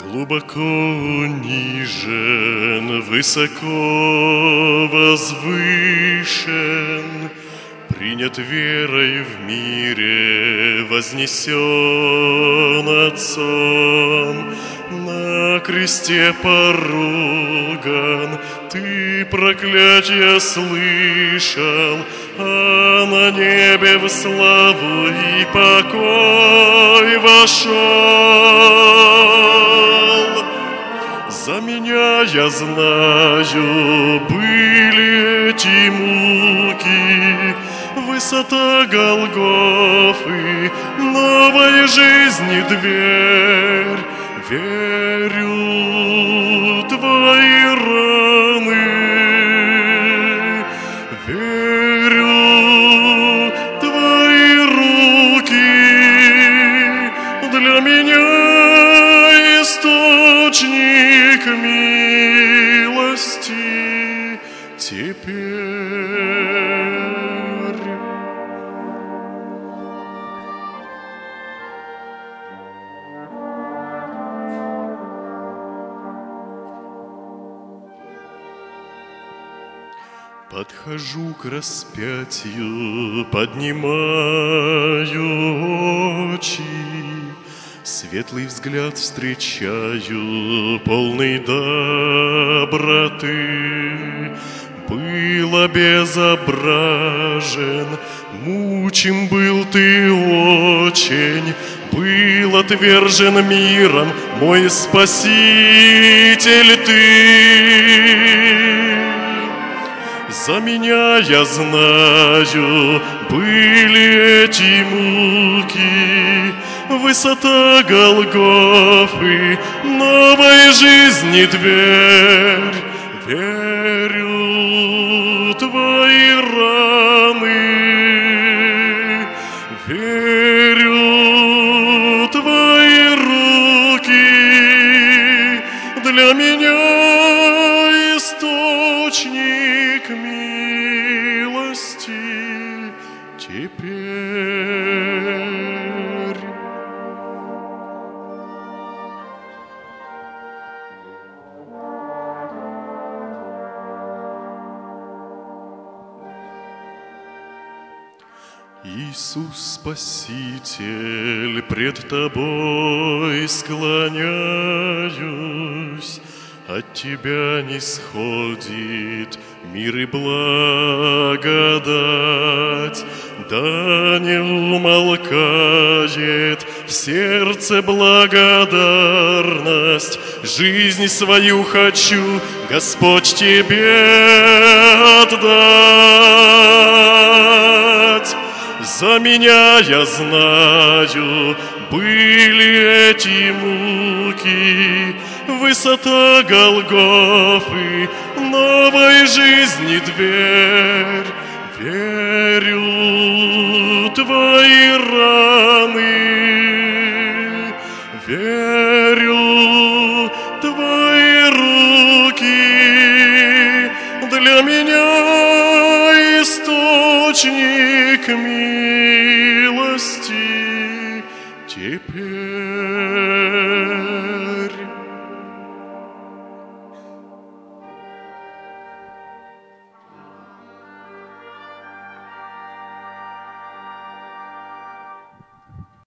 Глубоко унижен, высоко возвышен, принят верой в мире, вознесен Отцом, на кресте поруган, ты проклятие слышал, а на небе в славу и покой вошел. За меня, я знаю, были эти муки, высота Голгофы, новой жизни дверь. Верю, твои раны, верю, твои руки для меня источник милости теперь. Подхожу к распятию, поднимаю очи, светлый взгляд встречаю, полный доброты. Был обезображен, мучим был ты очень, был отвержен миром, мой Спаситель ты. За меня, я знаю, были эти муки, высота Голгофы, новой жизни дверь. Верю, твои раны, верю, твои руки для меня источник милости теперь. Иисус Спаситель, пред Тобой склоняюсь, от Тебя нисходит мир и благодать, да не умолкает в сердце благодарность. Жизнь свою хочу, Господь, Тебе отдать. За меня, я знаю, были эти муки, высота Голгофы, новой жизни дверь. Верю, твои раны, верю,